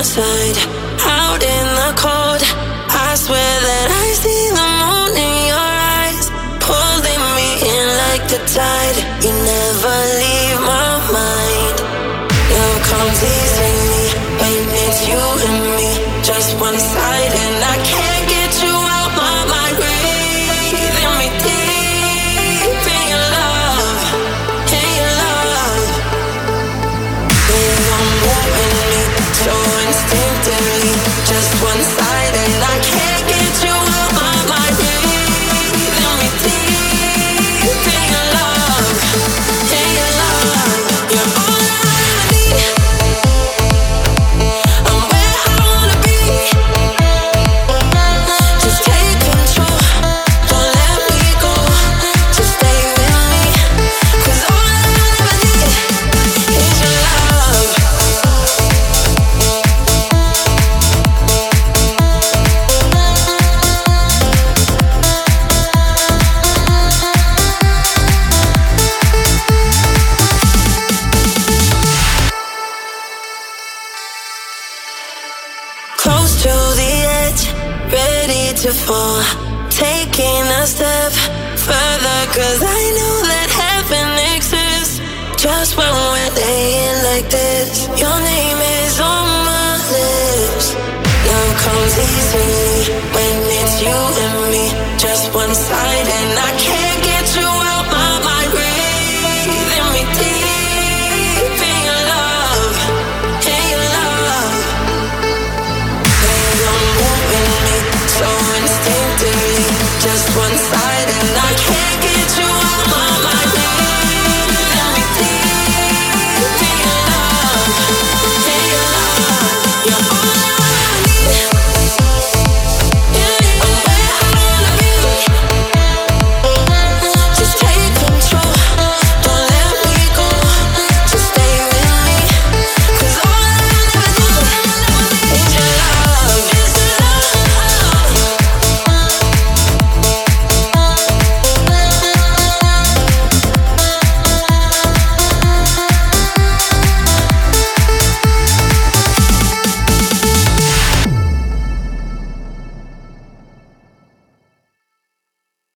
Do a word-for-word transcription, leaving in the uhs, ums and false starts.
side, out in the cold. I swear that I see the moon in your eyes, pulling me in like the tide. You never leave my mind. Love comes easily when it's you and me, just one side, and I can't get you out my mind. Breathing me deep in your love, in your love. You're moving me so instinctively, just one side, and I can't get you out my mind. Breathing me deep in your love, in your love. You're all I ever need. I'm where I wanna be. Just take control, don't let me go. Just stay with me, 'cause all I ever need is your love. Close to the edge, ready to fall, taking a step further, 'cause I know that heaven exists. Just when we're laying like this, your name is on my lips. Love comes easily when it's you and me, just one side,